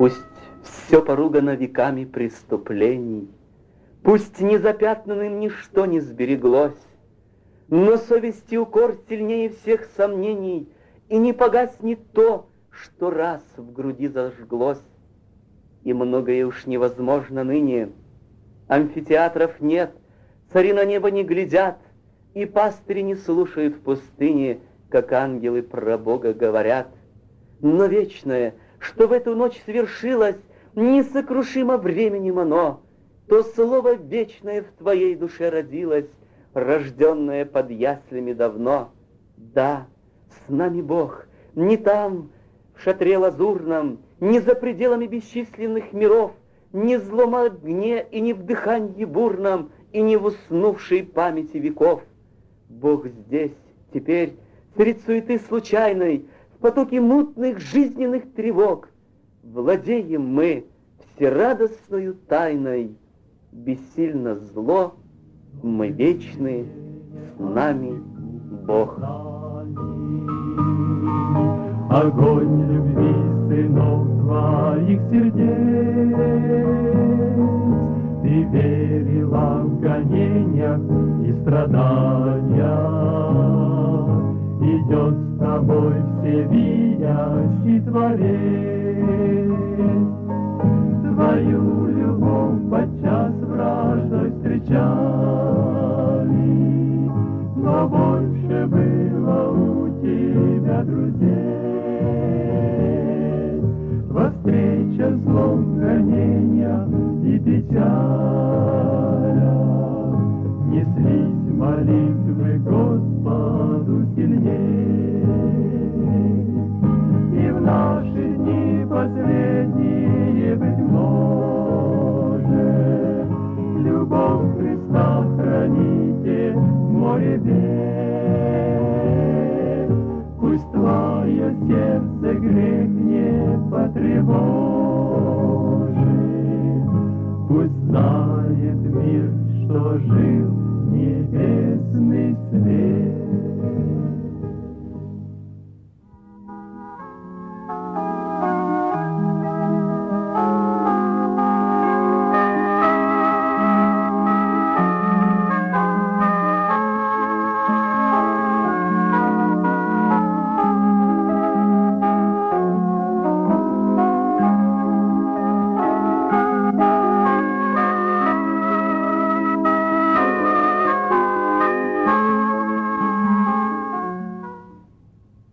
Пусть все поругано веками преступлений, пусть незапятнанным ничто не сбереглось, но совести укор сильнее всех сомнений, и не погаснет то, что раз в груди зажглось. И многое уж невозможно ныне. Амфитеатров нет, цари на небо не глядят, и пастыри не слушают в пустыне, как ангелы про Бога говорят. Но вечное, что в эту ночь свершилось, несокрушимо временем оно, то слово вечное в твоей душе родилось, рожденное под яслями давно. Да, с нами Бог, не там, в шатре лазурном, не за пределами бесчисленных миров, не в злом огне и не в дыханье бурном, и не в уснувшей памяти веков. Бог здесь, теперь, средь суеты случайной, в потоке мутных жизненных тревог, владеем мы всерадостною тайной. Бессильно зло, мы вечны, с нами Бог. Огонь любви сынов твоих сердец, ты верила в гонениях и страдания, идет с тобой всевидящий Творец. Твою любовь подчас враждой встречали, но больше было у тебя друзей. Во встречах злом, гонения и печалях неслись молитвы Господу сильней. И в наши дни последние, быть может, любовь Христа храните в море бед. Пусть твое сердце грех не потревожит, пусть знает мир, что жил небес.